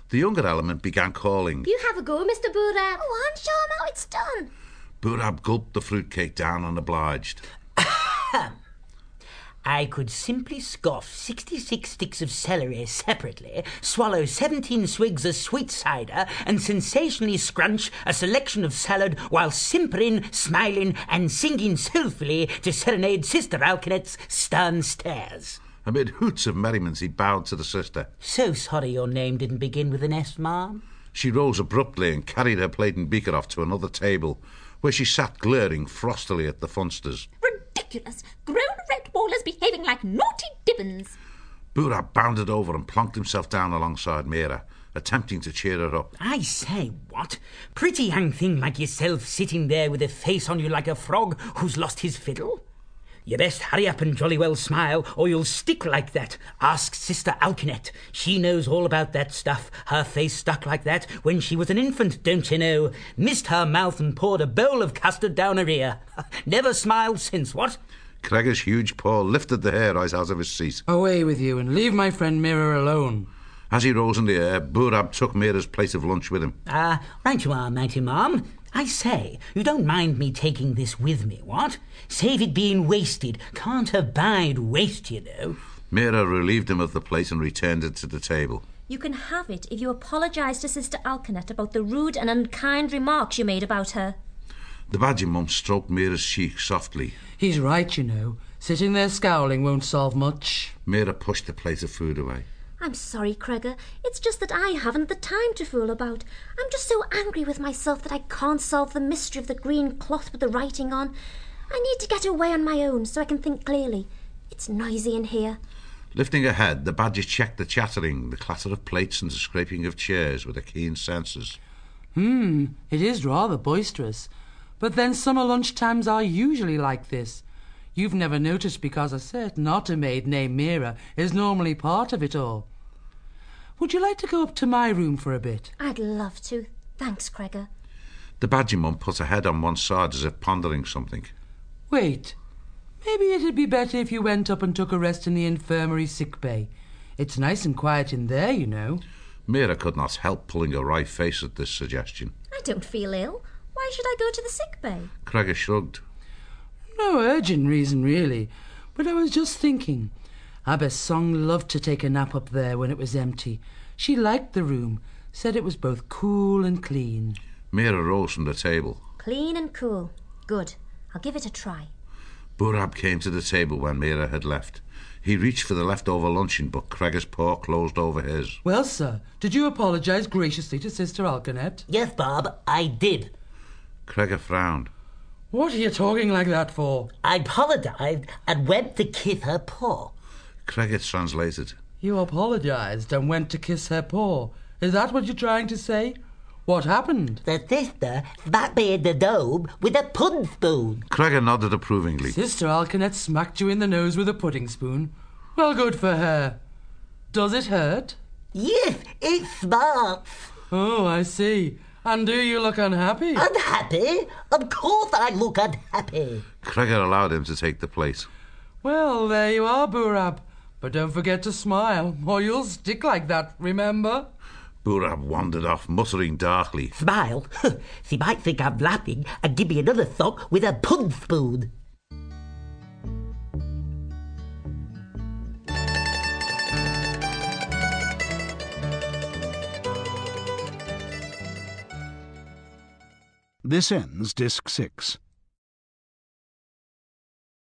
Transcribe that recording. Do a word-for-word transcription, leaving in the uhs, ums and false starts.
The younger element began calling. You have a go, Mister Burab. Oh, I'm sure how it's done. Burab gulped the fruitcake down unobliged. I could simply scoff sixty-six sticks of celery separately, swallow seventeen swigs of sweet cider, and sensationally scrunch a selection of salad while simpering, smiling, and singing soulfully to serenade Sister Alkinet's stern stares. Amid hoots of merriment, he bowed to the sister. So sorry your name didn't begin with an S, ma'am. She rose abruptly and carried her plate and beaker off to another table, where she sat glaring frostily at the funsters. Ridiculous! Grown red ballers behaving like naughty dibbons. Burab bounded over and plonked himself down alongside Mira, attempting to cheer her up. I say, what? Pretty young thing like yourself sitting there with a face on you like a frog who's lost his fiddle? You best hurry up and jolly well smile, or you'll stick like that. Ask Sister Alkinet. She knows all about that stuff. Her face stuck like that when she was an infant, don't you know? Missed her mouth and poured a bowl of custard down her ear. Never smiled since, what? Gregor's huge paw lifted the hair right out of his seat. Away with you, and leave my friend Mira alone. As he rose in the air, Burab took Mira's plate of lunch with him. Ah, uh, right you are, mighty ma'am. I say, you don't mind me taking this with me, what? Save it being wasted. Can't abide waste, you know. Mira relieved him of the plate and returned it to the table. You can have it if you apologise to Sister Alkinet about the rude and unkind remarks you made about her. The badger mum stroked Mira's cheek softly. He's right, you know. Sitting there scowling won't solve much. Mira pushed the plate of food away. I'm sorry, Gregor. It's just that I haven't the time to fool about. I'm just so angry with myself that I can't solve the mystery of the green cloth with the writing on. I need to get away on my own so I can think clearly. It's noisy in here. Lifting her head, the badger checked the chattering, the clatter of plates and the scraping of chairs with her keen senses. Hmm, it is rather boisterous. But then summer lunchtimes are usually like this. You've never noticed because a certain otter maid named Mira is normally part of it all. Would you like to go up to my room for a bit? I'd love to. Thanks, Gregor. The badger mum put her head on one side as if pondering something. Wait. Maybe it'd be better if you went up and took a rest in the infirmary sick bay. It's nice and quiet in there, you know. Mira could not help pulling a wry face at this suggestion. I don't feel ill. Why should I go to the sick bay? Gregor shrugged. No urgent reason, really. But I was just thinking. Abbess Song loved to take a nap up there when it was empty. She liked the room, said it was both cool and clean. Mira rose from the table. Clean and cool. Good. I'll give it a try. Burab came to the table when Mira had left. He reached for the leftover luncheon, but Gregor's paw closed over his. Well, sir, did you apologise graciously to Sister Alkinet? Yes, Bob, I did. Gregor frowned. What are you talking like that for? I apologised and went to kiss her paw. Gregor translated. You apologised and went to kiss her paw. Is that what you're trying to say? What happened? The sister smacked me in the nose with a pudding spoon. Gregor nodded approvingly. Sister Alkinet smacked you in the nose with a pudding spoon. Well, good for her. Does it hurt? Yes, it smarts. Oh, I see. And do you look unhappy? Unhappy? Of course I look unhappy. Gregor allowed him to take the plate. Well, there you are, Burab. But don't forget to smile, or you'll stick like that, remember? Burab wandered off, muttering darkly. Smile? She might think I'm laughing and give me another sock with a pudding spoon. This ends Disc six.